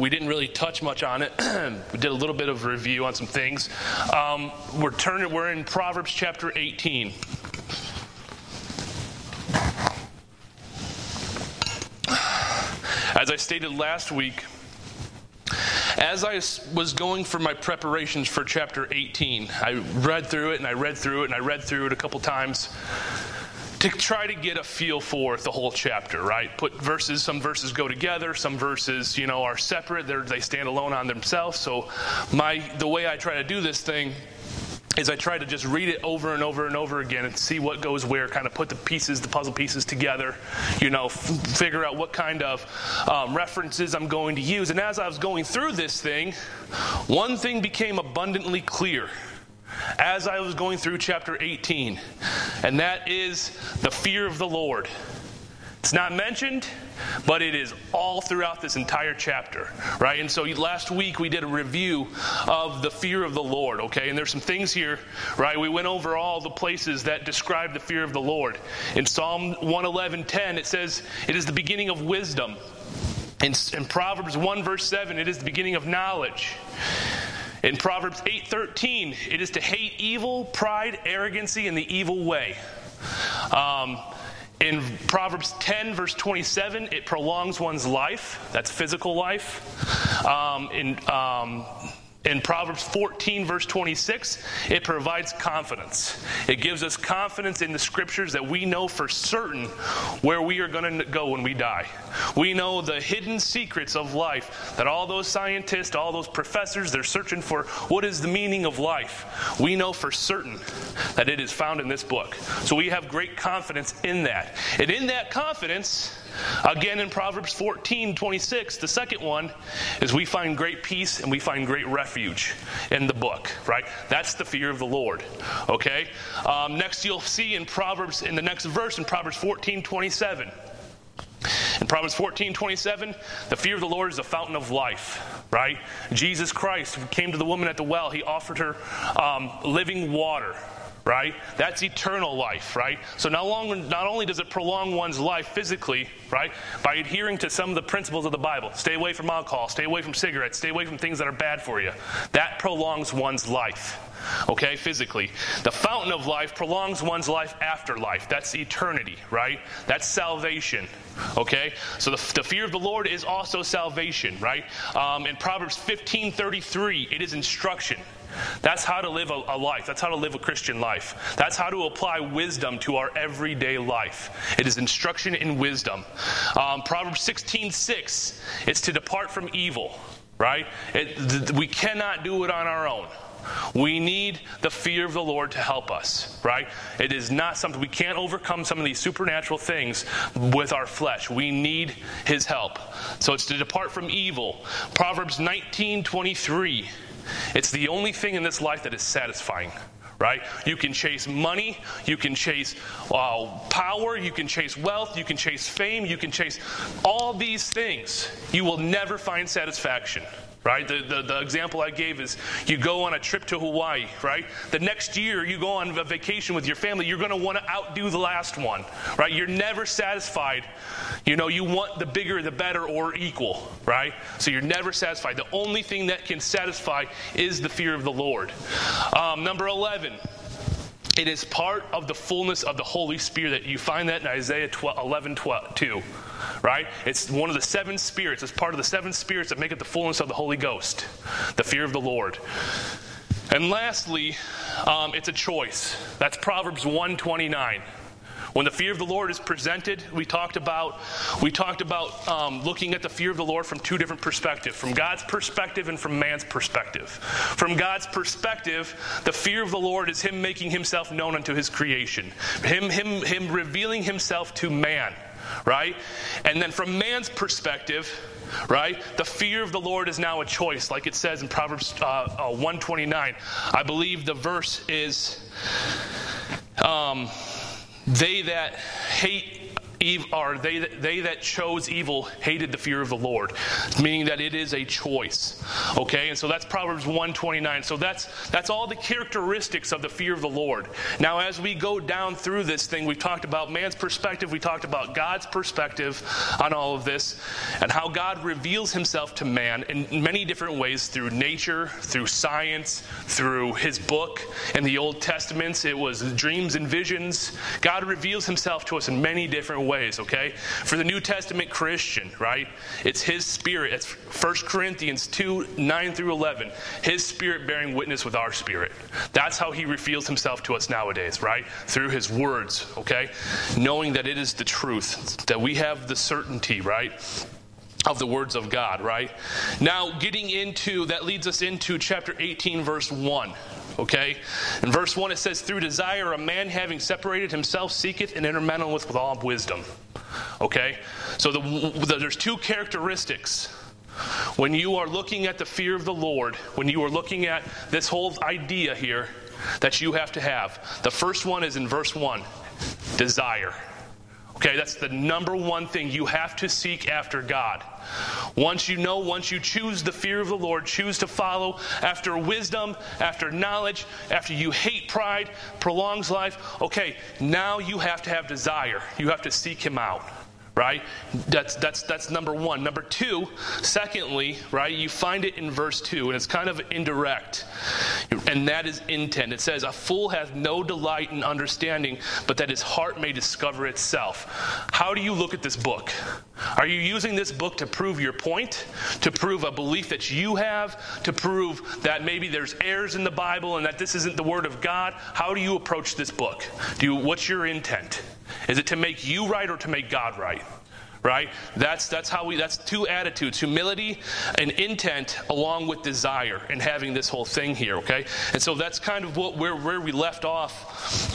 We didn't really touch much on it. We did a little bit of review on some things. We're in Proverbs chapter 18. As I stated last week, as I was going for my preparations for chapter 18, I read through it and I read through it and I read through it a couple times to try to get a feel for the whole chapter, right? Some verses go together, some verses, are separate. They stand alone on themselves. So the way I try to do this thing is I try to just read it over and over and over again and see what goes where, kind of put the puzzle pieces together, figure out what kind of references I'm going to use. And as I was going through this thing, one thing became abundantly clear as I was going through chapter 18, and that is the fear of the Lord. It's not mentioned, but it is all throughout this entire chapter, right? And so last week we did a review of the fear of the Lord, okay? And there's some things here, right? We went over all the places that describe the fear of the Lord. In Psalm 111:10, it says, it is the beginning of wisdom. In Proverbs 1 verse 7, it is the beginning of knowledge. In Proverbs 8:13, it is to hate evil, pride, arrogancy, and the evil way. In Proverbs 10, verse 27, it prolongs one's life. That's physical life. In Proverbs 14, verse 26, it provides confidence. It gives us confidence in the Scriptures that we know for certain where we are going to go when we die. We know the hidden secrets of life that all those scientists, all those professors, they're searching for what is the meaning of life. We know for certain that it is found in this book. So we have great confidence in that. And in that confidence, again in Proverbs 14:26, the second one is we find great peace and we find great refuge in the book, right? That's the fear of the Lord, okay? Next you'll see in the next verse in Proverbs 14:27. In Proverbs 14:27, the fear of the Lord is a fountain of life, right? Jesus Christ came to the woman at the well. He offered her living water, right? That's eternal life, right? So not only does it prolong one's life physically, right, by adhering to some of the principles of the Bible. Stay away from alcohol, stay away from cigarettes, stay away from things that are bad for you. That prolongs one's life, okay, physically. The fountain of life prolongs one's life after life. That's eternity, right? That's salvation, okay? So the fear of the Lord is also salvation, right? In Proverbs 15:33, it is instruction. That's how to live a life. That's how to live a Christian life. That's how to apply wisdom to our everyday life. It is instruction in wisdom. Proverbs 16:6, it's to depart from evil, right? We cannot do it on our own. We need the fear of the Lord to help us, right? It is not something, we can't overcome some of these supernatural things with our flesh. We need His help. So it's to depart from evil. Proverbs 19:23, it's the only thing in this life that is satisfying, right? You can chase money, you can chase power, you can chase wealth, you can chase fame, you can chase all these things. You will never find satisfaction, right? The example I gave is you go on a trip to Hawaii, right? The next year you go on a vacation with your family, you're going to want to outdo the last one, right? You're never satisfied. You want the bigger, the better, or equal, right? So you're never satisfied. The only thing that can satisfy is the fear of the Lord. Number 11. It is part of the fullness of the Holy Spirit. That you find that in Isaiah 11:2, right? It's one of the 7 spirits. It's part of the 7 spirits that make it the fullness of the Holy Ghost, the fear of the Lord. And lastly, it's a choice. That's Proverbs 1:29. When the fear of the Lord is presented, we talked about looking at the fear of the Lord from 2 different perspectives, from God's perspective and from man's perspective. From God's perspective, the fear of the Lord is Him making Himself known unto His creation, Him revealing Himself to man, right? And then from man's perspective, right, the fear of the Lord is now a choice, like it says in Proverbs 1:29. I believe the verse is, they that hate they that chose evil hated the fear of the Lord, meaning that it is a choice. Okay, and so that's Proverbs 1:29. So that's all the characteristics of the fear of the Lord. Now, as we go down through this thing, we've talked about man's perspective, we talked about God's perspective on all of this, and how God reveals himself to man in many different ways, through nature, through science, through his book. In the Old Testament, it was dreams and visions. God reveals himself to us in many different ways, okay? For the New Testament Christian, right, it's his Spirit. It's 1 Corinthians 2:9-11. His Spirit bearing witness with our spirit. That's how he reveals himself to us nowadays, right? Through his words, okay? Knowing that it is the truth, that we have the certainty, right, of the words of God, right? Now, that leads us into chapter 18, verse 1. Okay? In verse 1 it says, "Through desire a man having separated himself seeketh and intermeddleth with all wisdom." Okay? So there's two characteristics when you are looking at the fear of the Lord, when you are looking at this whole idea here, that you have to have. The first one is in verse 1, desire. Okay, that's the number one thing. You have to seek after God. Once you choose the fear of the Lord, choose to follow after wisdom, after knowledge, after you hate pride, prolongs life, okay, now you have to have desire. You have to seek him out. Right? That's number one. Number two, secondly, right, you find it in verse 2, and it's kind of indirect, and that is intent. It says, "A fool hath no delight in understanding, but that his heart may discover itself." How do you look at this book? Are you using this book to prove your point, to prove a belief that you have, to prove that maybe there's errors in the Bible and that this isn't the Word of God? How do you approach this book? What's your intent? Is it to make you right or to make God right? Right? That's two attitudes, humility and intent, along with desire, and having this whole thing here, okay? And so that's kind of where we left off,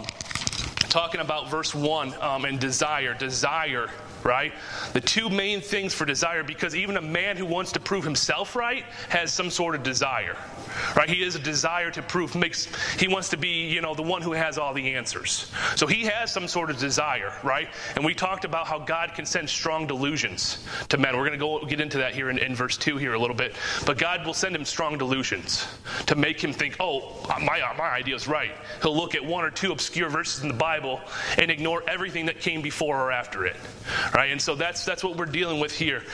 talking about verse 1 and desire. Desire, right? The two main things for desire, because even a man who wants to prove himself right has some sort of desire, right? He has a desire to prove, he wants to be, the one who has all the answers. So he has some sort of desire, right? And we talked about how God can send strong delusions to men. We're going to get into that here in verse 2 here a little bit. But God will send him strong delusions to make him think, oh, my idea is right. He'll look at one or two obscure verses in the Bible and ignore everything that came before or after it. Right, and so that's what we're dealing with here.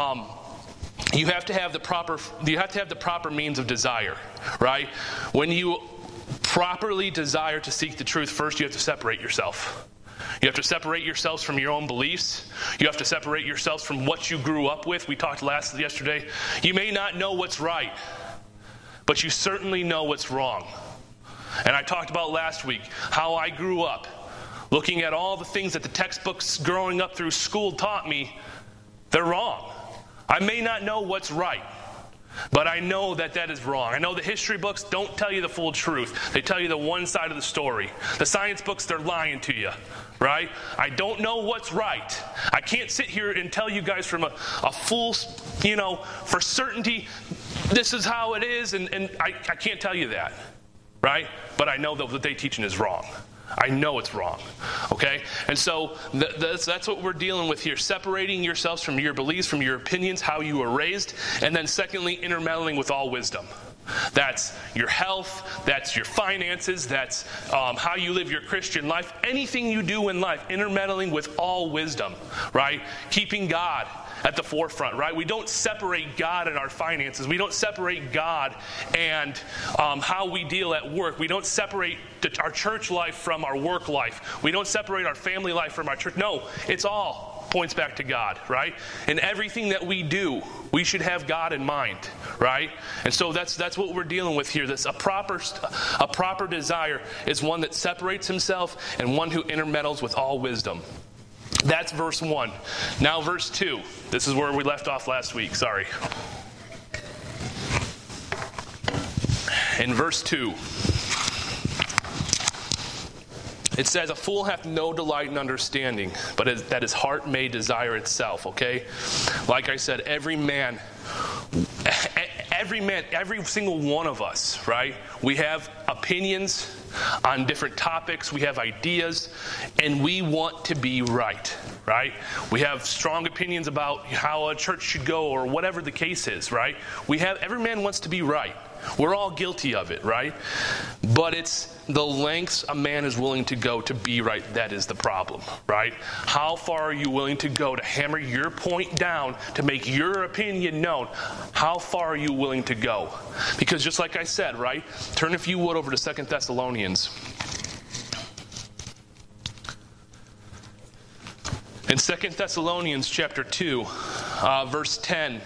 You have to have the proper means of desire, right? When you properly desire to seek the truth, first you have to separate yourself. You have to separate yourselves from your own beliefs. You have to separate yourselves from what you grew up with. We talked yesterday. You may not know what's right, but you certainly know what's wrong. And I talked about last week how I grew up, looking at all the things that the textbooks growing up through school taught me. They're wrong. I may not know what's right, but I know that is wrong. I know the history books don't tell you the full truth. They tell you the one side of the story. The science books, they're lying to you, right? I don't know what's right. I can't sit here and tell you guys from a full, for certainty, this is how it is, and I can't tell you that, right? But I know that what they're teaching is wrong. I know it's wrong, okay? And so that's what we're dealing with here, separating yourselves from your beliefs, from your opinions, how you were raised, and then secondly, intermeddling with all wisdom. That's your health, that's your finances, that's how you live your Christian life, anything you do in life, intermeddling with all wisdom, right? Keeping God at the forefront, right? We don't separate God and our finances. We don't separate God and how we deal at work. We don't separate our church life from our work life. We don't separate our family life from our church. No, it's all points back to God, right? And everything that we do, we should have God in mind, right? And so that's what we're dealing with here. A proper desire is one that separates himself and one who intermeddles with all wisdom. That's verse 1. Now verse 2. This is where we left off last week. Sorry. In verse 2, it says, "A fool hath no delight in understanding, but that his heart may desire itself." Okay? Like I said, every single one of us, right? We have opinions. on different topics. We have ideas, and we want to be right? We have strong opinions about how a church should go or whatever the case is, right? Every man wants to be right. We're all guilty of it, right? But it's the lengths a man is willing to go to be right that is the problem, right? How far are you willing to go to hammer your point down, to make your opinion known? How far are you willing to go? Because just like I said, right? Turn, if you would, over to 2 Thessalonians. In 2 Thessalonians chapter 2, verse 10,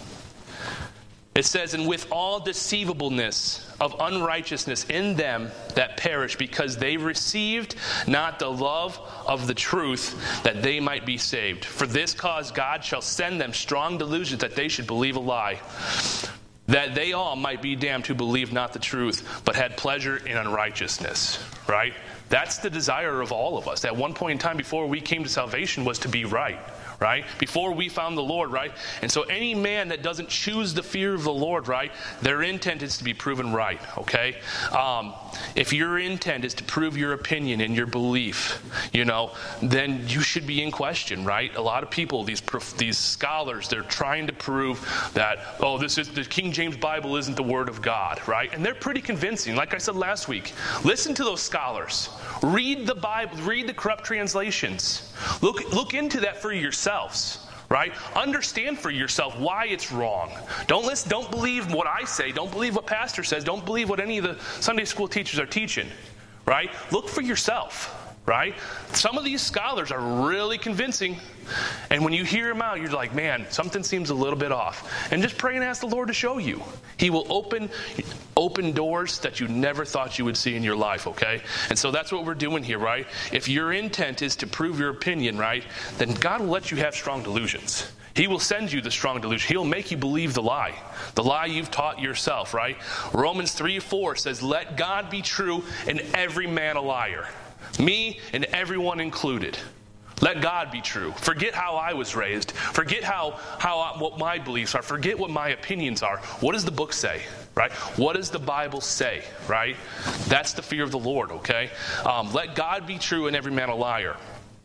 it says, "And with all deceivableness of unrighteousness in them that perish, because they received not the love of the truth, that they might be saved. For this cause God shall send them strong delusions, that they should believe a lie, that they all might be damned who believed not the truth, but had pleasure in unrighteousness." Right? That's the desire of all of us. At one point in time before we came to salvation was to be right. Right? Before we found the Lord, right? And so any man that doesn't choose the fear of the Lord, right, their intent is to be proven right, okay? If your intent is to prove your opinion and your belief, then you should be in question, right? A lot of people, these scholars, they're trying to prove that, the King James Bible isn't the Word of God, right? And they're pretty convincing. Like I said last week, listen to those scholars. Read the Bible, read the corrupt translations. Look into that for yourselves, right? Understand for yourself why it's wrong. Don't believe what I say. Don't believe what pastor says. Don't believe what any of the Sunday school teachers are teaching, right? Look for yourself, right? Some of these scholars are really convincing, and when you hear them out, you're like, man, something seems a little bit off. And just pray and ask the Lord to show you. He will open doors that you never thought you would see in your life, okay? And so that's what we're doing here, right? If your intent is to prove your opinion, right, then God will let you have strong delusions. He will send you the strong delusion. He'll make you believe the lie you've taught yourself, right? Romans 3:4 says, "Let God be true and every man a liar." Me and everyone included. Let God be true. Forget how I was raised. Forget what my beliefs are. Forget what my opinions are. What does the book say, right? What does the Bible say, right? That's the fear of the Lord, okay? Let God be true and every man a liar.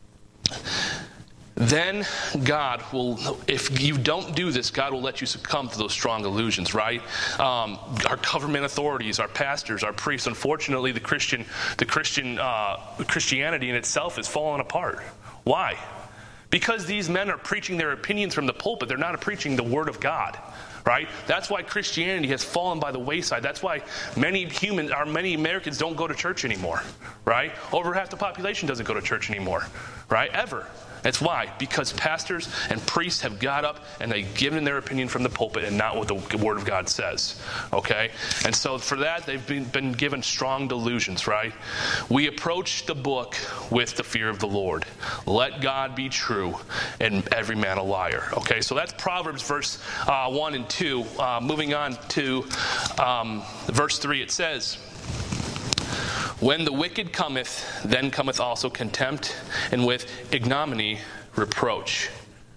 Then God will, if you don't do this, God will let you succumb to those strong illusions, right? Our government authorities, our pastors, our priests, unfortunately, the Christianity in itself is falling apart. Why? Because these men are preaching their opinions from the pulpit. They're not preaching the Word of God, right? That's why Christianity has fallen by the wayside. That's why many Americans don't go to church anymore, right? Over half the population doesn't go to church anymore, right? Ever. That's why. Because pastors and priests have got up and they've given their opinion from the pulpit and not what the Word of God says. Okay? And so for that, they've been given strong delusions, right? We approach the book with the fear of the Lord. Let God be true and every man a liar. Okay? So that's Proverbs verse 1 and 2. Moving on to verse 3, it says, "When the wicked cometh, then cometh also contempt, and with ignominy reproach."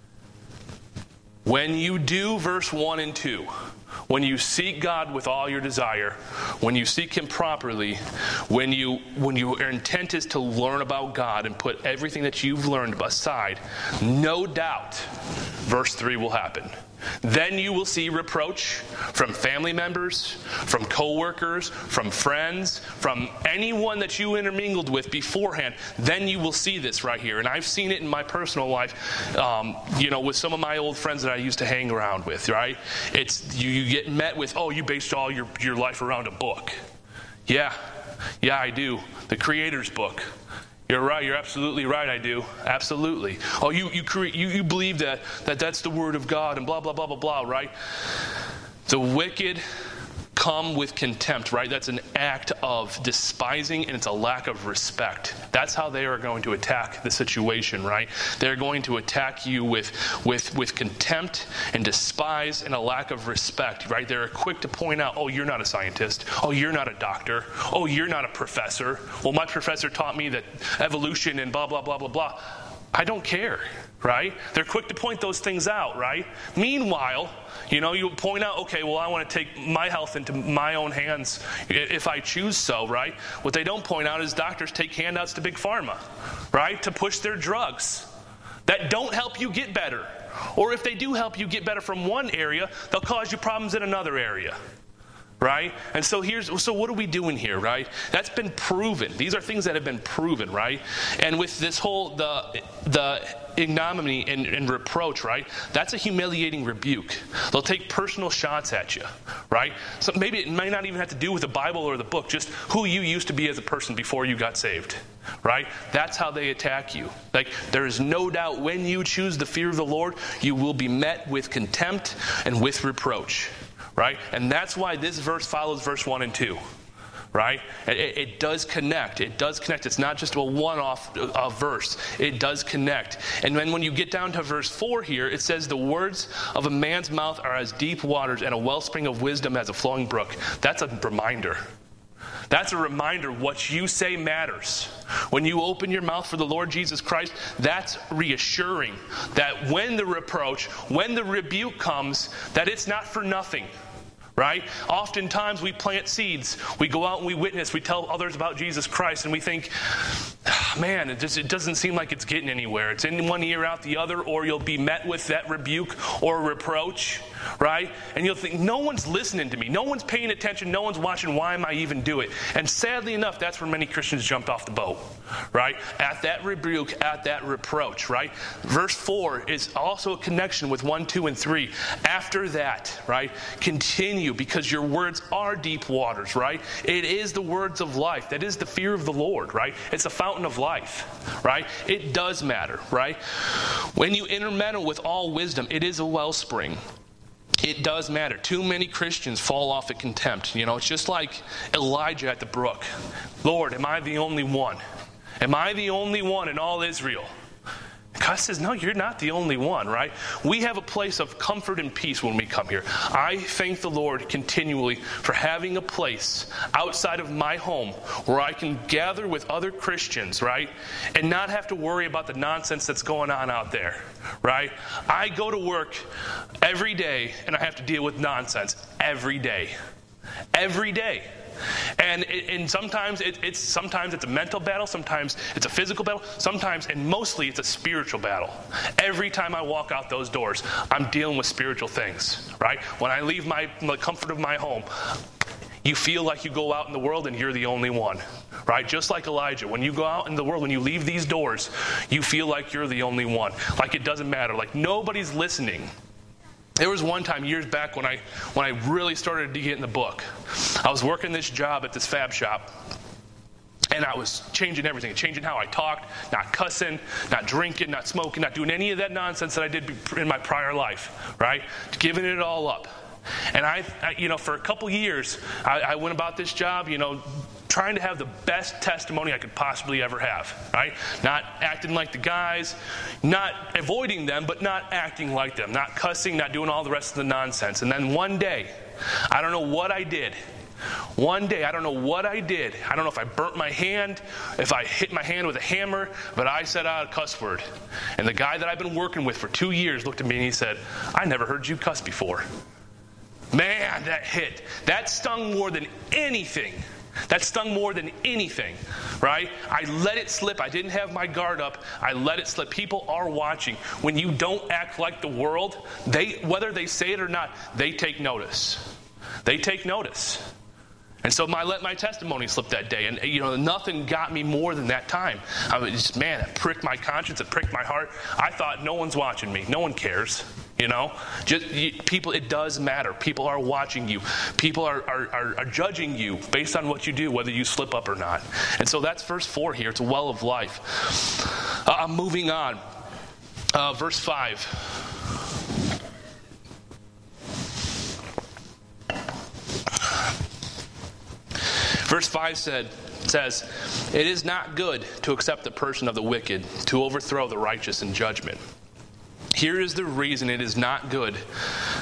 When you do verse 1 and 2, when you seek God with all your desire, when you seek Him properly, when your intent is to learn about God and put everything that you've learned aside, no doubt verse 3 will happen. Then you will see reproach from family members, from co-workers, from friends, from anyone that you intermingled with beforehand. Then you will see this right here. And I've seen it in my personal life, with some of my old friends that I used to hang around with, right? It's you get met with, you based all your life around a book. Yeah, I do. The Creator's book. You're right. You're absolutely right. I do. Absolutely. You believe that's the Word of God and blah, blah, blah, blah, blah, right? The wicked come with contempt, right? That's an act of despising, and it's a lack of respect. That's how they are going to attack the situation, right? They're going to attack you with contempt and despise and a lack of respect, right? They're quick to point out, you're not a scientist. You're not a doctor. You're not a professor. Well, my professor taught me that evolution and blah, blah, blah, blah, blah. I don't care. right? They're quick to point those things out, right? Meanwhile, you point out, okay, well, I want to take my health into my own hands if I choose so, right? What they don't point out is doctors take handouts to Big Pharma, right, to push their drugs that don't help you get better. Or if they do help you get better from one area, they'll cause you problems in another area. Right? And so what are we doing here, right? That's been proven. These are things that have been proven, right? And with this whole, the ignominy and reproach, right? That's a humiliating rebuke. They'll take personal shots at you, right? So maybe it might not even have to do with the Bible or the book, just who you used to be as a person before you got saved, right? That's how they attack you. Like, there is no doubt when you choose the fear of the Lord, you will be met with contempt and with reproach. Right? And that's why this verse follows verse 1 and 2. Right? It does connect. It does connect. It's not just a one-off verse. It does connect. And then when you get down to verse 4 here, it says, the words of a man's mouth are as deep waters, and a wellspring of wisdom as a flowing brook. That's a reminder. That's a reminder what you say matters. When you open your mouth for the Lord Jesus Christ, that's reassuring that when the reproach, when the rebuke comes, that it's not for nothing. Right? Oftentimes we plant seeds. We go out and we witness. We tell others about Jesus Christ, and we think, man, it doesn't seem like it's getting anywhere. It's in one ear, out the other, or you'll be met with that rebuke or reproach, right? And you'll think, no one's listening to me. No one's paying attention. No one's watching. Why am I even do it? And sadly enough, that's where many Christians jumped off the boat, right? At that rebuke, at that reproach, right? Verse 4 is also a connection with 1, 2, and 3. After that, right, continue, because your words are deep waters, right? It is the words of life. That is the fear of the Lord, right? It's a fountain of life, right? It does matter, right? When you intermeddle with all wisdom, it is a wellspring. It does matter. Too many Christians fall off at contempt. It's just like Elijah at the brook. Lord, am I the only one? Am I the only one in all Israel? God says, no, you're not the only one, right? We have a place of comfort and peace when we come here. I thank the Lord continually for having a place outside of my home where I can gather with other Christians, right? And not have to worry about the nonsense that's going on out there, right? I go to work every day and I have to deal with nonsense every day. Every day. And sometimes it's a mental battle, sometimes it's a physical battle, sometimes and mostly it's a spiritual battle. Every time I walk out those doors, I'm dealing with spiritual things, right? When I leave the comfort of my home, you feel like you go out in the world and you're the only one, right? Just like Elijah, when you go out in the world, when you leave these doors, you feel like you're the only one, like it doesn't matter, like nobody's listening. There was one time years back when I really started to get in the book. I was working this job at this fab shop, and I was changing everything, changing how I talked, not cussing, not drinking, not smoking, not doing any of that nonsense that I did in my prior life, right? Giving it all up. And I for a couple years, I went about this job, trying to have the best testimony I could possibly ever have, right? Not acting like the guys, not avoiding them, but not acting like them, not cussing, not doing all the rest of the nonsense. And then one day, I don't know what I did. One day, I don't know what I did. I don't know if I burnt my hand, if I hit my hand with a hammer, but I said out a cuss word. And the guy that I've been working with for 2 years looked at me and he said, I never heard you cuss before. Man, that hit. That stung more than anything. That stung more than anything, right? I let it slip. I didn't have my guard up. I let it slip. People are watching. When you don't act like the world, whether they say it or not, they take notice. They take notice. And so I let my testimony slip that day. And, nothing got me more than that time. I was just, it pricked my conscience. It pricked my heart. I thought, no one's watching me. No one cares. People, it does matter. People are watching you. People are judging you based on what you do, whether you slip up or not. And so that's verse 4 here. It's a well of life. I'm moving on. Verse 5. Verse 5 says, it is not good to accept the person of the wicked, to overthrow the righteous in judgment. Here is the reason it is not good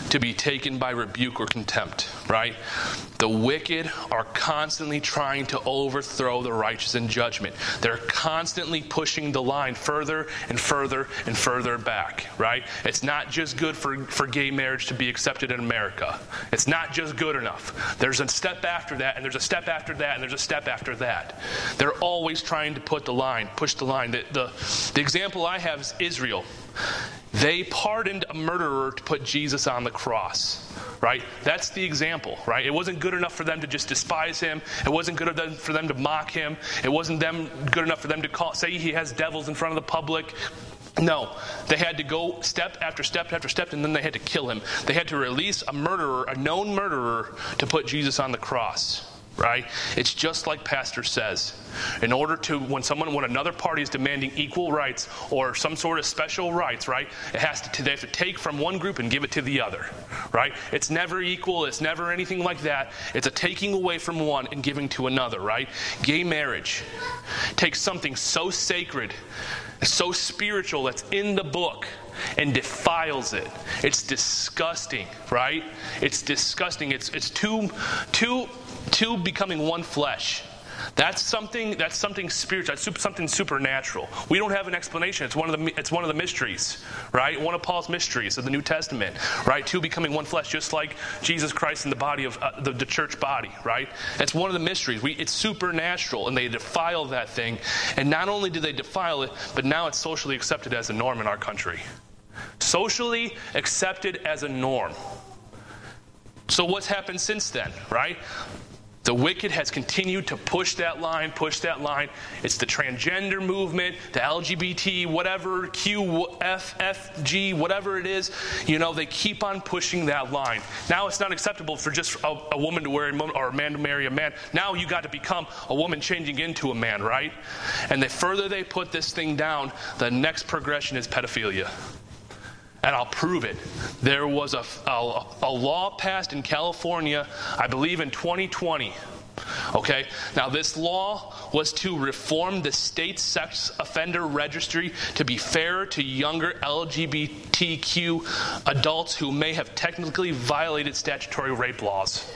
to be taken by rebuke or contempt, right? The wicked are constantly trying to overthrow the righteous in judgment. They're constantly pushing the line further and further and further back, right? It's not just good for gay marriage to be accepted in America. It's not just good enough. There's a step after that, and there's a step after that, and there's a step after that. They're always trying to push the line. The example I have is Israel. They pardoned a murderer to put Jesus on the cross, right? That's the example, right? It wasn't good enough for them to just despise him. It wasn't good enough for them to mock him. It wasn't good enough for them to say he has devils in front of the public. No, they had to go step after step after step, and then they had to kill him. They had to release a murderer, a known murderer, to put Jesus on the cross. Right? It's just like Pastor says. In order to, when another party is demanding equal rights or some sort of special rights, right? They have to take from one group and give it to the other, right? It's never equal. It's never anything like that. It's a taking away from one and giving to another, right? Gay marriage takes something so sacred, so spiritual that's in the book, and defiles it. It's disgusting, right? It's disgusting. It's two becoming one flesh. That's something spiritual. That's something supernatural. We don't have an explanation. It's one of the mysteries, right? One of Paul's mysteries of the New Testament, right? Two becoming one flesh, just like Jesus Christ in the body of the church body, right? It's one of the mysteries. It's supernatural, and they defile that thing. And not only do they defile it, but now it's socially accepted as a norm in our country. Socially accepted as a norm. So what's happened since then, right? The wicked has continued to push that line. It's the transgender movement, the LGBT, whatever, Q, F, G, whatever it is. They keep on pushing that line. Now it's not acceptable for just a woman to wear or a man to marry a man. Now you got to become a woman changing into a man, right? And the further they put this thing down, the next progression is pedophilia. And I'll prove it. There was a law passed in California, I believe in 2020. Okay? Now this law was to reform the state sex offender registry to be fairer to younger LGBTQ adults who may have technically violated statutory rape laws.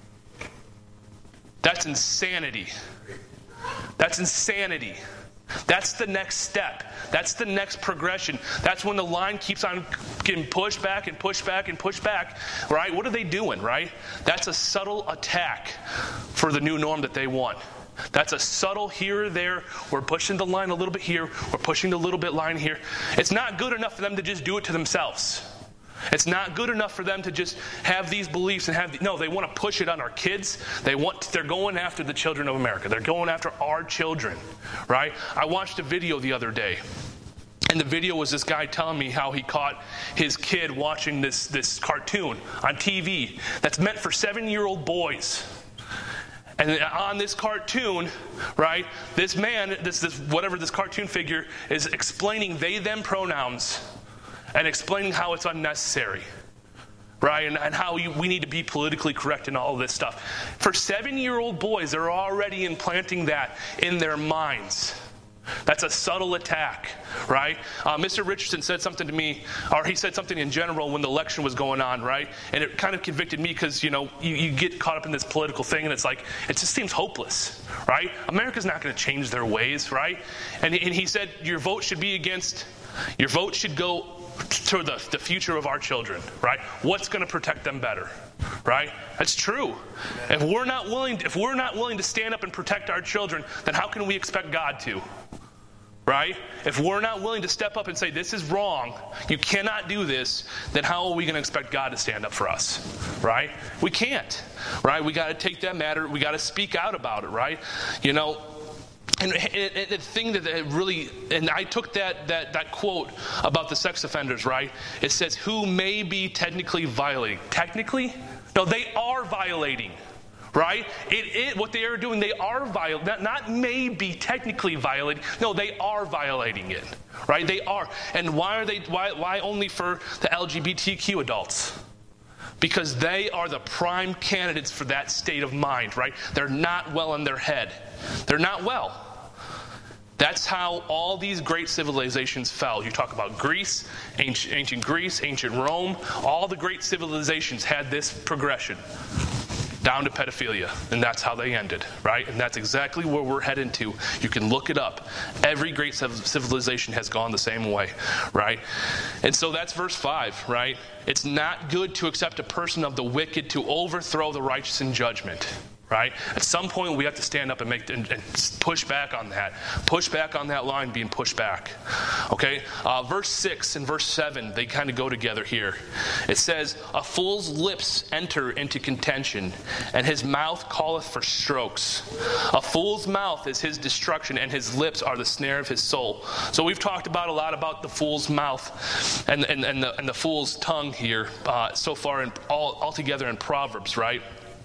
That's insanity. That's insanity. That's the next step. That's the next progression. That's when the line keeps on getting pushed back and pushed back and pushed back, right? What are they doing, right? That's a subtle attack for the new norm that they want. That's a subtle here or there. We're pushing the line a little bit here. We're pushing the little bit line here. It's not good enough for them to just do it to themselves. It's not good enough for them to just have these beliefs and no, they want to push it on our kids. They're going after the children of America. They're going after our children, right? I watched a video the other day, and the video was this guy telling me how he caught his kid watching this cartoon on TV that's meant for 7-year-old boys. And on this cartoon, right, this man, whatever this cartoon figure is explaining they, them pronouns and explaining how it's unnecessary, right, and how we need to be politically correct and all of this stuff. For 7-year-old boys, they're already implanting that in their minds. That's a subtle attack, right? Mr. Richardson said something to me, or he said something in general when the election was going on, right? And it kind of convicted me because, you get caught up in this political thing, and it's like, it just seems hopeless, right? America's not going to change their ways, right? And he said, your vote should go to the future of our children, right? What's going to protect them better, right? That's true. If we're not willing to stand up and protect our children, then how can we expect God to? Right? If we're not willing to step up and say, this is wrong, you cannot do this, then how are we going to expect God to stand up for us? Right? We can't. Right? We got to take that matter, we got to speak out about it, right? And the thing that really, and I took that quote about the sex offenders, right? It says, who may be technically violating. Technically? No, they are violating, right? What they are doing, they are violating. Not may be technically violating. No, they are violating it, right? They are. And why only for the LGBTQ adults? Because they are the prime candidates for that state of mind, right? They're not well in their head. They're not well. That's how all these great civilizations fell. You talk about Greece, ancient Greece, ancient Rome. All the great civilizations had this progression down to pedophilia, and that's how they ended, right? And that's exactly where we're heading to. You can look it up. Every great civilization has gone the same way, right? And so that's verse 5, right? It's not good to accept a person of the wicked to overthrow the righteous in judgment. Right? At some point we have to stand up and push back on that. Push back on that line being pushed back. Okay? Verse 6 and verse 7, they kind of go together here. It says, a fool's lips enter into contention, and his mouth calleth for strokes. A fool's mouth is his destruction, and his lips are the snare of his soul. So we've talked about a lot about the fool's mouth and the fool's tongue here so far all together in Proverbs, right?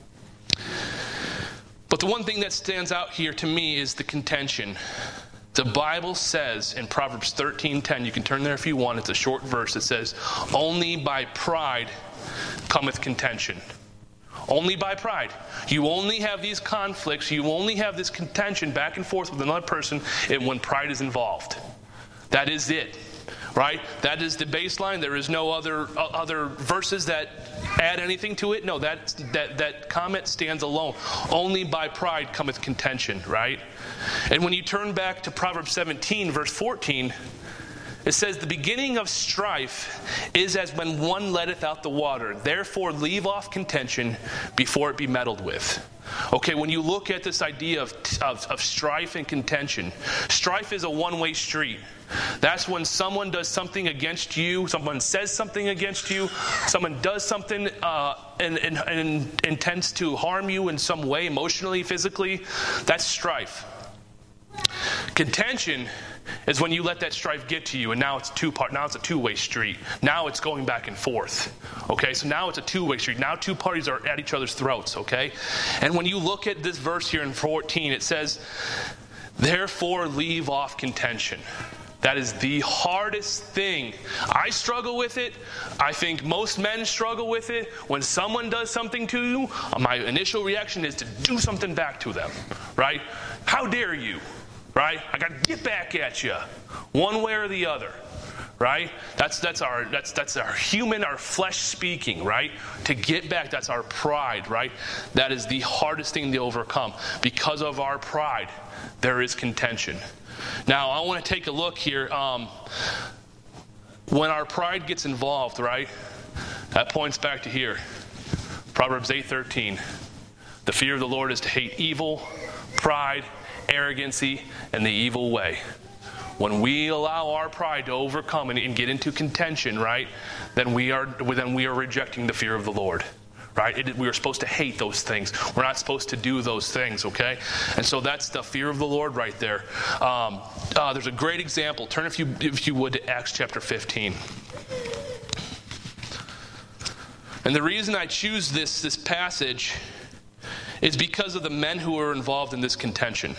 But the one thing that stands out here to me is the contention. The Bible says in Proverbs 13:10, you can turn there if you want, it's a short verse, it says, only by pride cometh contention. Only by pride. You only have these conflicts, you only have this contention back and forth with another person when pride is involved. That is it. Right? That is the baseline. There is no other verses that add anything to it. No, that comment stands alone. Only by pride cometh contention, right? And when you turn back to Proverbs 17, verse 14, it says, the beginning of strife is as when one letteth out the water. Therefore leave off contention before it be meddled with. Okay, when you look at this idea of strife and contention, strife is a one-way street. That's when someone does something against you, someone says something against you, someone does something and intends to harm you in some way, emotionally, physically. That's strife. Contention is when you let that strife get to you, and now it's a two-way street. Now it's going back and forth. Okay, so now it's a two-way street. Now two parties are at each other's throats, okay? And when you look at this verse here in 14, it says, therefore leave off contention. That is the hardest thing. I struggle with it. I think most men struggle with it. When someone does something to you, my initial reaction is to do something back to them, right? How dare you, right? I got to get back at you, one way or the other, right? That's our human, our flesh speaking, right? To get back, that's our pride, right? That is the hardest thing to overcome. Because of our pride, there is contention. Now, I want to take a look here. When our pride gets involved, right, that points back to here. Proverbs 8:13. The fear of the Lord is to hate evil, pride, arrogancy, and the evil way. When we allow our pride to overcome and get into contention, right, then we are rejecting the fear of the Lord. Right? We are supposed to hate those things. We're not supposed to do those things, okay? And so that's the fear of the Lord right there. There's a great example. Turn, if you would, to Acts chapter 15. And the reason I choose this passage is because of the men who were involved in this contention.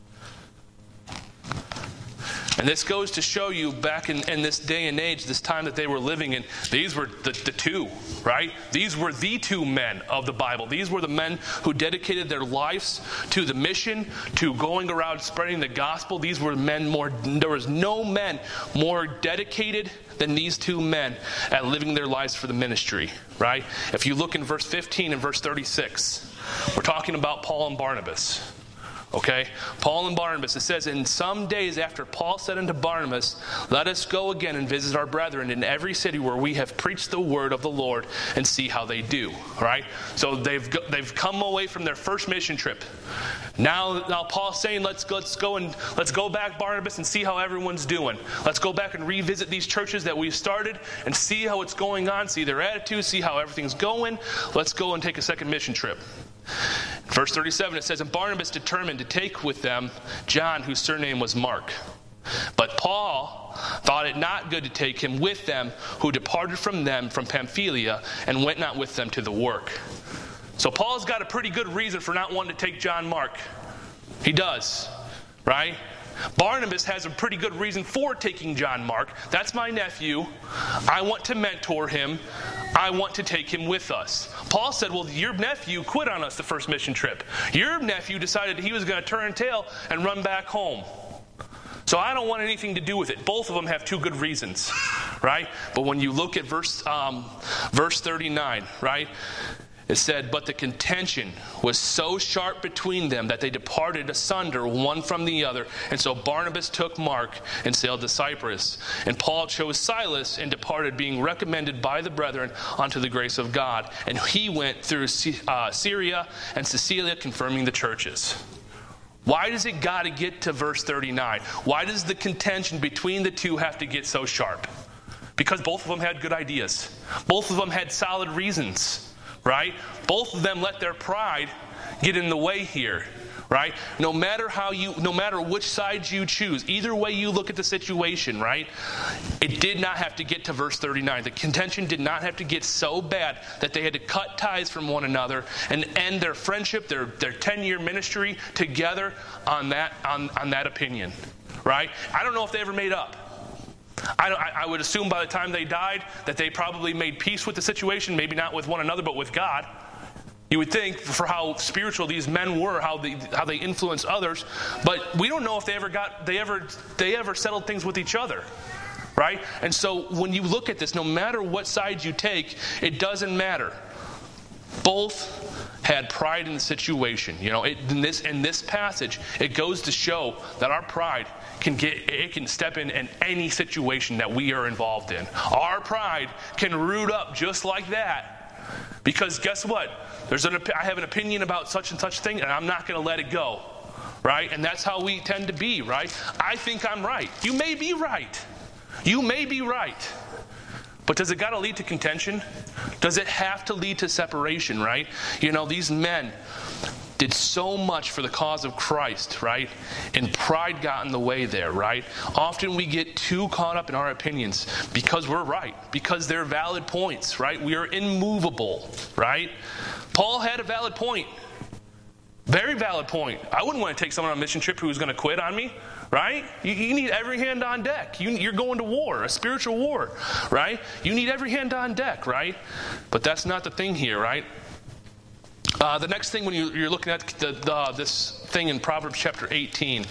And this goes to show you back in this day and age, this time that they were living in, these were the two, right? These were the two men of the Bible. These were the men who dedicated their lives to the mission, to going around spreading the gospel. These were there was no men more dedicated than these two men at living their lives for the ministry, right? If you look in verse 15 and verse 36, we're talking about Paul and Barnabas. Okay, Paul and Barnabas, it says, in some days after Paul said unto Barnabas, let us go again and visit our brethren in every city where we have preached the word of the Lord and see how they do. Right? So they've come away from their first mission trip. Now Paul's saying, let's go back, Barnabas, and see how everyone's doing. Let's go back and revisit these churches that we've started and see how it's going on, see their attitude, see how everything's going. Let's go and take a second mission trip. Verse 37, it says, and Barnabas determined to take with them John, whose surname was Mark. But Paul thought it not good to take him with them, who departed from them from Pamphylia, and went not with them to the work. So Paul's got a pretty good reason for not wanting to take John Mark. He does, right? Barnabas has a pretty good reason for taking John Mark. That's my nephew. I want to mentor him. I want to take him with us. Paul said, well, your nephew quit on us the first mission trip. Your nephew decided he was going to turn tail and run back home. So I don't want anything to do with it. Both of them have two good reasons, right? But when you look at verse 39, right? It said, but the contention was so sharp between them that they departed asunder one from the other. And so Barnabas took Mark and sailed to Cyprus. And Paul chose Silas and departed, being recommended by the brethren unto the grace of God. And he went through Syria and Cilicia, confirming the churches. Why does it got to get to verse 39? Why does the contention between the two have to get so sharp? Because both of them had good ideas. Both of them had solid reasons. Right? Both of them let their pride get in the way here. Right? No matter which side you choose, either way you look at the situation, right? It did not have to get to verse 39. The contention did not have to get so bad that they had to cut ties from one another and end their friendship, their 10-year ministry together on that opinion. Right? I don't know if they ever made up. I would assume by the time they died that they probably made peace with the situation, maybe not with one another, but with God. You would think, for how spiritual these men were, how they influenced others, but we don't know if they ever settled things with each other, right? And so when you look at this, no matter what side you take, it doesn't matter. Both had pride in the situation. You know, in this passage, it goes to show that our pride can step in any situation that we are involved in. Our pride can root up just like that, because guess what? I have an opinion about such and such thing, and I'm not going to let it go, right? And that's how we tend to be, right? I think I'm right. You may be right. You may be right. But does it got to lead to contention? Does it have to lead to separation, right? You know, these men did so much for the cause of Christ, right? And pride got in the way there, right? Often we get too caught up in our opinions because we're right, because they're valid points, right? We are immovable, right? Paul had a valid point. Very valid point. I wouldn't want to take someone on a mission trip who was going to quit on me, right? You need every hand on deck. You're going to war, a spiritual war, right? You need every hand on deck, right? But that's not the thing here, right? The next thing when you're looking at this thing in Proverbs chapter 18,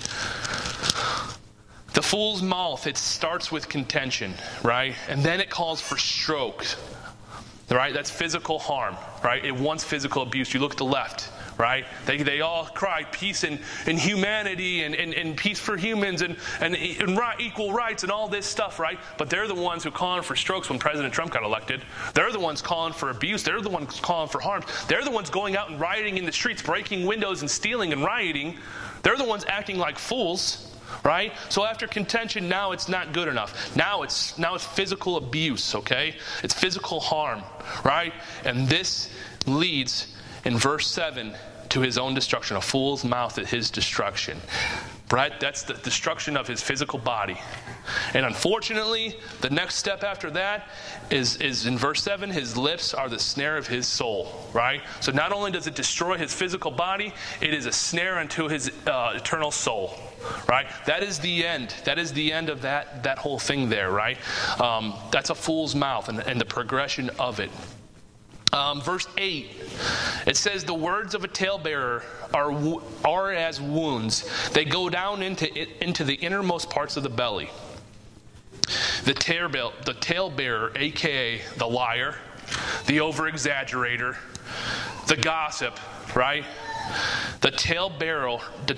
the fool's mouth, it starts with contention, right? And then it calls for strokes, right? That's physical harm, right? It wants physical abuse. You look at the left, right? They all cry peace and humanity and peace for humans and equal rights and all this stuff, right? But they're the ones who calling for strokes when President Trump got elected. They're the ones calling for abuse. They're the ones calling for harm. They're the ones going out and rioting in the streets, breaking windows and stealing and rioting. They're the ones acting like fools. Right? So after contention, now it's not good enough. Now it's physical abuse, okay? It's physical harm, right? And this leads in verse 7 to his own destruction. A fool's mouth at his destruction. Right? That's the destruction of his physical body. And unfortunately, the next step after that is in verse 7, his lips are the snare of his soul. Right? So not only does it destroy his physical body, it is a snare unto his eternal soul. Right? That is the end. That is the end of that whole thing there, right? That's a fool's mouth and the progression of it. Verse 8, it says, the words of a talebearer are as wounds. They go down into the innermost parts of the belly. The talebearer, a.k.a. the liar, the over-exaggerator, the gossip, right? The talebearer,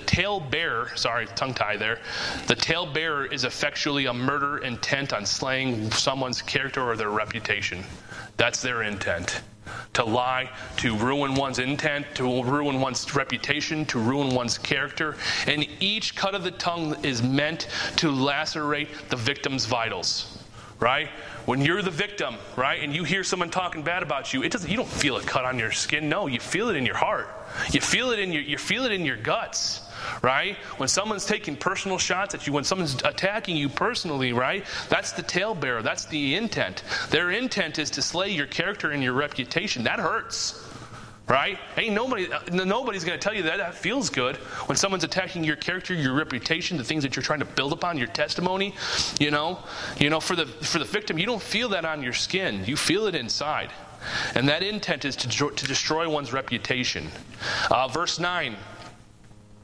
tongue-tie there. The talebearer is effectually a murderer intent on slaying someone's character or their reputation. That's their intent. To lie, to ruin one's intent, to ruin one's reputation, to ruin one's character. And each cut of the tongue is meant to lacerate the victim's vitals. Right? When you're the victim, right, and you hear someone talking bad about you, you don't feel a cut on your skin. No, you feel it in your heart. You feel it in your guts. Right? When someone's taking personal shots at you, when someone's attacking you personally, right? That's the talebearer. That's the intent. Their intent is to slay your character and your reputation. That hurts. Right? Nobody's going to tell you that feels good when someone's attacking your character, your reputation, the things that you're trying to build upon, your testimony. You know, for the victim, you don't feel that on your skin. You feel it inside. And that intent is to destroy one's reputation. Verse 9.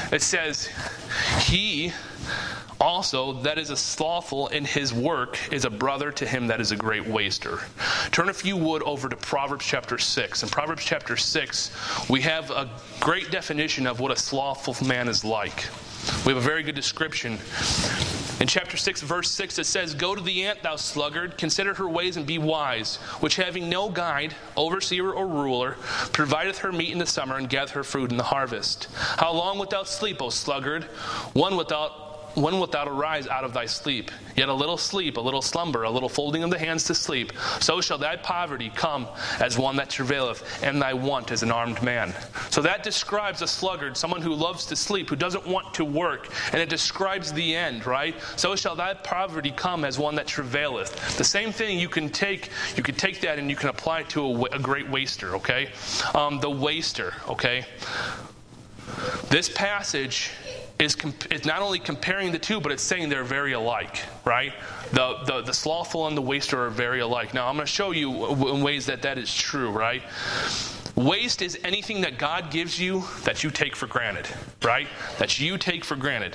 It says, he also that is a slothful in his work is a brother to him that is a great waster. Turn, if you would, over to Proverbs chapter 6. In Proverbs chapter 6, we have a great definition of what a slothful man is like. We have a very good description. In chapter 6, verse 6, it says, "Go to the ant, thou sluggard, consider her ways and be wise, which having no guide, overseer, or ruler, provideth her meat in the summer and gathereth her food in the harvest. How long wilt thou sleep, O sluggard? When wilt thou arise out of thy sleep? Yet a little sleep, a little slumber, a little folding of the hands to sleep. So shall thy poverty come as one that travaileth, and thy want as an armed man." So that describes a sluggard, someone who loves to sleep, who doesn't want to work. And it describes the end, right? So shall thy poverty come as one that travaileth. The same thing, you can take that and you can apply it to a great waster, okay? The waster, okay? This passage is not only comparing the two, but it's saying they're very alike, right? The slothful and the waster are very alike. Now, I'm going to show you in ways that is true, right? Waste is anything that God gives you that you take for granted, right? That you take for granted.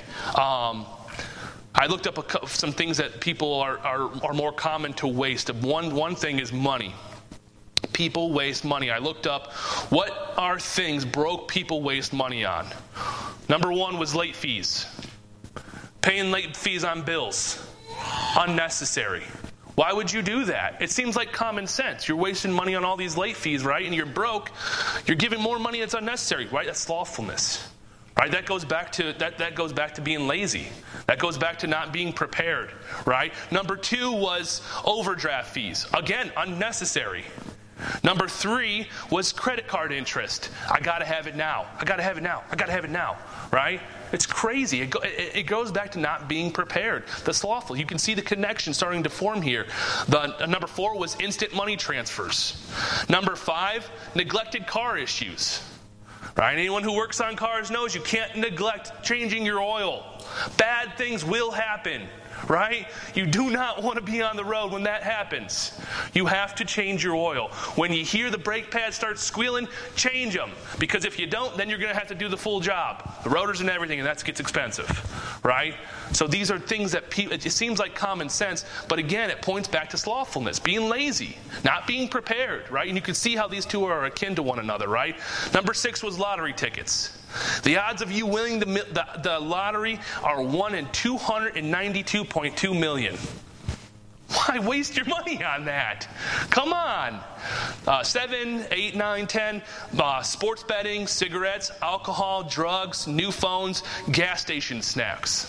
I looked up some things that people are more common to waste. One thing is money. People waste money. I looked up what are things broke people waste money on. Number one was late fees. Paying late fees on bills. Unnecessary. Why would you do that? It seems like common sense. You're wasting money on all these late fees, right? And you're broke. You're giving more money that's unnecessary, right? That's slothfulness. Right? That goes back to being lazy. That goes back to not being prepared, right? Number two was overdraft fees. Again, unnecessary. Number three was credit card interest. I got to have it now. I got to have it now. I got to have it now. Right? It's crazy. It goes back to not being prepared. The slothful. You can see the connection starting to form here. Number four was instant money transfers. Number five, neglected car issues. Right? Anyone who works on cars knows you can't neglect changing your oil. Bad things will happen. Right? You do not want to be on the road when that happens. You have to change your oil. When you hear the brake pads start squealing, change them. Because if you don't, then you're going to have to do the full job. The rotors and everything, and that gets expensive. Right? So these are things that it seems like common sense, but again, it points back to slothfulness, being lazy, not being prepared. Right? And you can see how these two are akin to one another. Right? Number 6 was lottery tickets. The odds of you winning the lottery are 1 in 292.2 million. Why waste your money on that? Come on. 7, 8, 9, 10, sports betting, cigarettes, alcohol, drugs, new phones, gas station snacks.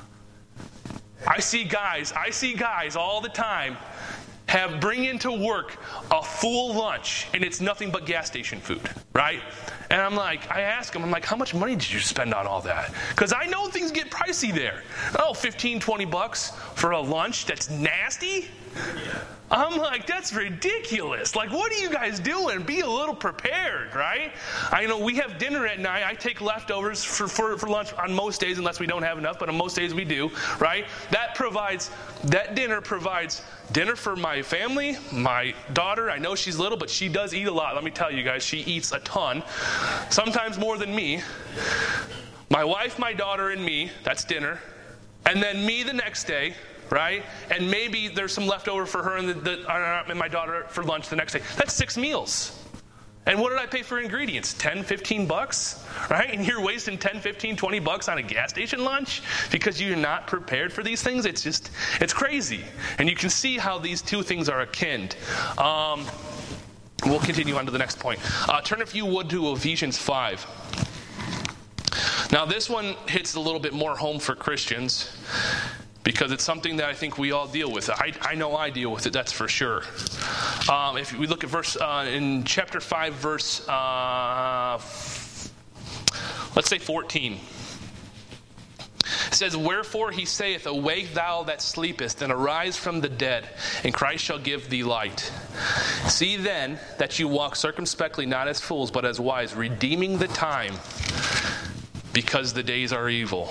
I see guys all the time bring into work a full lunch, and it's nothing but gas station food, right? And I ask them, how much money did you spend on all that? Because I know things get pricey there. Oh, $15, $20 for a lunch that's nasty? Yeah. I'm like, that's ridiculous. Like, what are you guys doing? Be a little prepared, right? I know we have dinner at night. I take leftovers for lunch on most days, unless we don't have enough, but on most days we do, right? That dinner provides dinner for my family, my daughter. I know she's little, but she does eat a lot. Let me tell you guys, she eats a ton, sometimes more than me. My wife, my daughter, and me, that's dinner. And then me the next day. Right? And maybe there's some leftover for her and my daughter for lunch the next day. That's 6 meals. And what did I pay for ingredients? $10, $15? Right? And you're wasting $10, $15, $20 on a gas station lunch because you're not prepared for these things? It's crazy. And you can see how these two things are akin. We'll continue on to the next point. Turn, if you would, to Ephesians 5. Now, this one hits a little bit more home for Christians, because it's something that I think we all deal with. I know I deal with it, that's for sure. If we look at in chapter 5, verse, let's say 14. It says, "Wherefore he saith, Awake thou that sleepest, and arise from the dead, and Christ shall give thee light. See then that you walk circumspectly, not as fools, but as wise, redeeming the time, because the days are evil."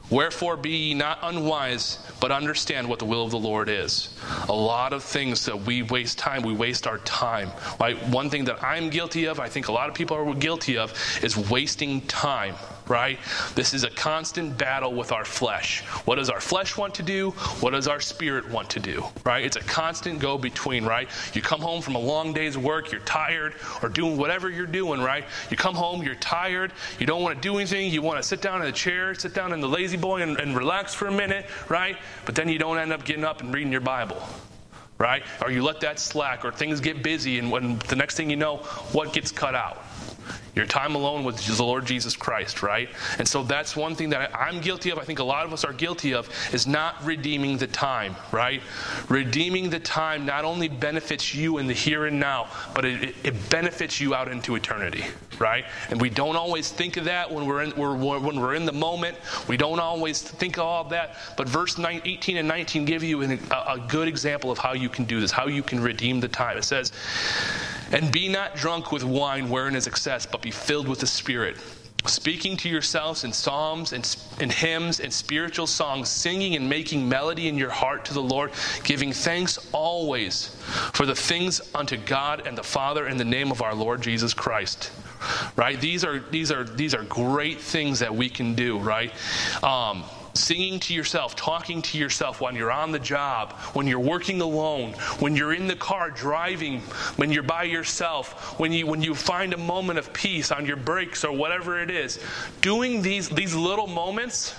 Wherefore be ye not unwise, but understand what the will of the Lord is. A lot of things that we waste time, we waste our time. Right? One thing that I'm guilty of, I think a lot of people are guilty of, is wasting time. Right? This is a constant battle with our flesh. What does our flesh want to do? What does our spirit want to do? Right? It's a constant go between, right? You come home from a long day's work, you're tired, or doing whatever you're doing, right? You come home, you're tired, you don't want to do anything, you want to sit down in a chair, sit down in the lazy boy and relax for a minute, right? But then you don't end up getting up and reading your Bible. Right? Or you let that slack, or things get busy, and when the next thing you know, what gets cut out? Your time alone with the Lord Jesus Christ, right? And so that's one thing that I'm guilty of, I think a lot of us are guilty of, is not redeeming the time, right? Redeeming the time not only benefits you in the here and now, but it benefits you out into eternity, right? And we don't always think of that when we're in the moment. We don't always think of all of that. But verse 18 and 19 give you a good example of how you can do this, how you can redeem the time. It says, "And be not drunk with wine wherein is excess, but be filled with the Spirit, speaking to yourselves in psalms and hymns and spiritual songs, singing and making melody in your heart to the Lord, giving thanks always for the things unto God and the Father in the name of our Lord Jesus Christ." Right? These are great things that we can do, right? Singing to yourself, talking to yourself when you're on the job, when you're working alone, when you're in the car driving, when you're by yourself, when you find a moment of peace on your breaks or whatever it is. Doing these little moments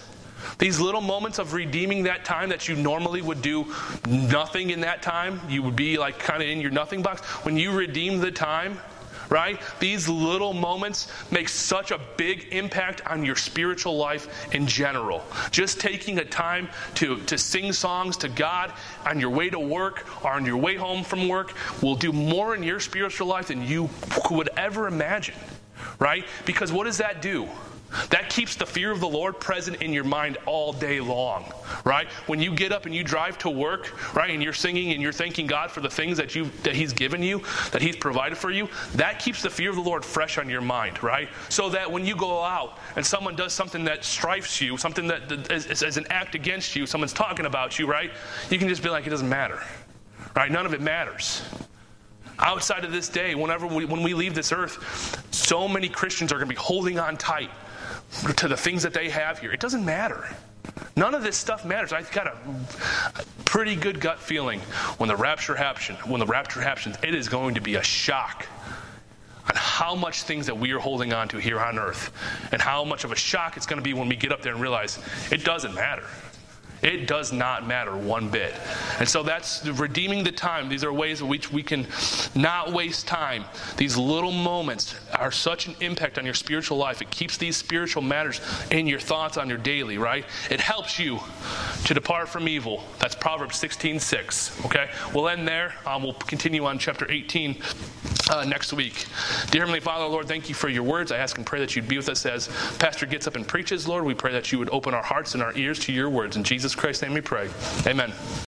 of redeeming that time that you normally would do nothing in that time, you would be like kind of in your nothing box. When you redeem the time, right? These little moments make such a big impact on your spiritual life in general. Just taking a time to sing songs to God on your way to work or on your way home from work will do more in your spiritual life than you would ever imagine, right? Because what does that do? That keeps the fear of the Lord present in your mind all day long, right? When you get up and you drive to work, right, and you're singing and you're thanking God for the things that He's given you, that He's provided for you, that keeps the fear of the Lord fresh on your mind, right? So that when you go out and someone does something that strifes you, something that is an act against you, someone's talking about you, right? You can just be like, it doesn't matter, right? None of it matters. Outside of this day, when we leave this earth, so many Christians are going to be holding on tight to the things that they have here. It doesn't matter. None of this stuff matters. I've got a pretty good gut feeling when the rapture happens, it is going to be a shock on how much things that we are holding on to here on earth, and how much of a shock it's going to be when we get up there and realize it doesn't matter. It does not matter one bit. And so that's redeeming the time. These are ways in which we can not waste time. These little moments are such an impact on your spiritual life. It keeps these spiritual matters in your thoughts on your daily, right? It helps you to depart from evil. That's Proverbs 16:6. Okay? We'll end there. We'll continue on chapter 18 next week. Dear Heavenly Father, Lord, thank you for your words. I ask and pray that you'd be with us as Pastor gets up and preaches, Lord. We pray that you would open our hearts and our ears to your words. In Jesus Christ's name we pray. Amen.